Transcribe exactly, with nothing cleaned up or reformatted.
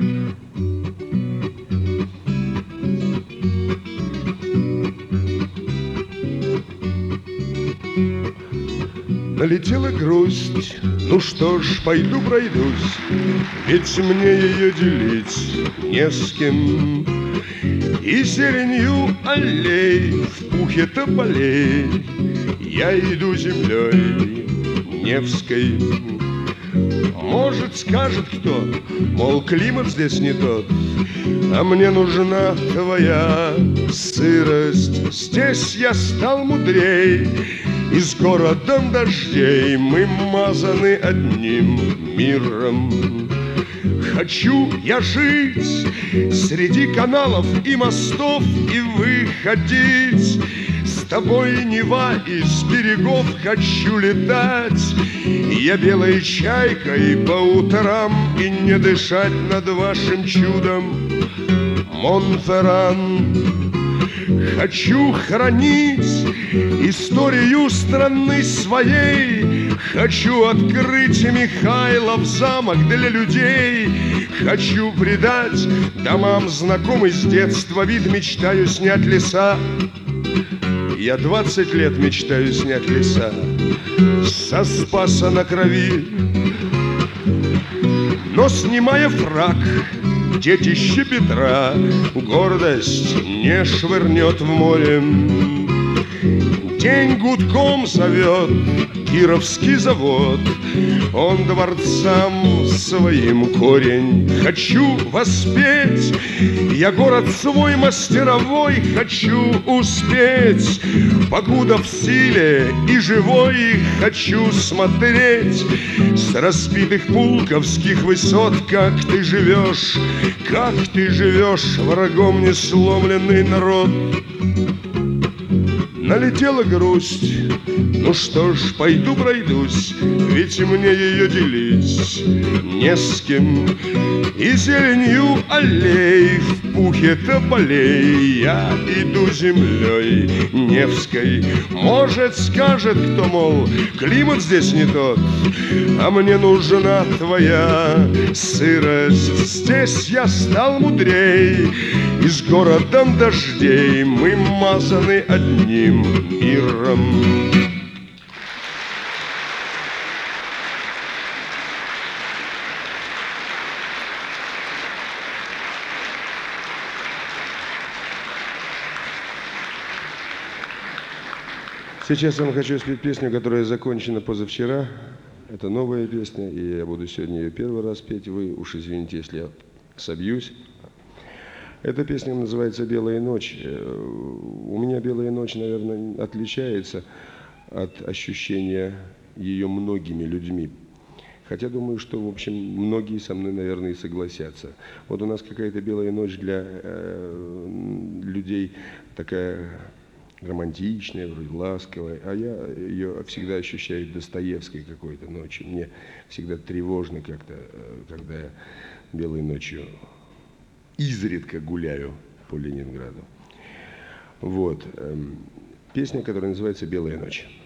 Налетела грусть, ну что ж, пойду пройдусь, ведь мне ее делить не с кем. И зеленью аллей в пухе тополей я иду землей Невской. Может, скажет кто, мол, климат здесь не тот, а мне нужна твоя сырость. Здесь я стал мудрей, и с городом дождей мы мазаны одним миром. Хочу я жить среди каналов и мостов и выходить с тобой, Нева, из берегов хочу летать. Я белой чайкой по утрам и не дышать над вашим чудом, Монферран. Хочу хранить историю страны своей, хочу открыть Михайлов замок для людей, хочу придать домам знакомый с детства вид, мечтаю снять леса. Я двадцать лет мечтаю снять леса со Спаса на Крови. Но, снимая фрак, детище Петра гордость не швырнет в море. День гудком зовет Кировский завод, он дворцам своим корень. Хочу воспеть я город свой мастеровой, хочу успеть, покуда в силе и живой. Хочу смотреть с разбитых пулковских высот, как ты живешь, как ты живешь, врагом не сломленный народ. Налетела грусть, ну что ж, пойду пройдусь, ведь мне ее делить не с кем. И зеленью аллей в пухе тополей я иду землей Невской. Может, скажет кто, мол, климат здесь не тот, а мне нужна твоя сырость. Здесь я стал мудрей, и с городом дождей мы мазаны одним миром. Сейчас я вам хочу спеть песню, которая закончена позавчера. Это новая песня, и я буду сегодня ее первый раз петь. Вы уж извините, если я собьюсь. Эта песня называется «Белая ночь». У меня «Белая ночь», наверное, отличается от ощущения ее многими людьми. Хотя думаю, что, в общем, многие со мной, наверное, и согласятся. Вот у нас какая-то белая ночь для э, людей такая романтичная, вроде ласковая, а я ее всегда ощущаю Достоевской какой-то ночью. Мне всегда тревожно как-то, когда я белой ночью изредка гуляю по Ленинграду. Вот. Песня, которая называется «Белая ночь».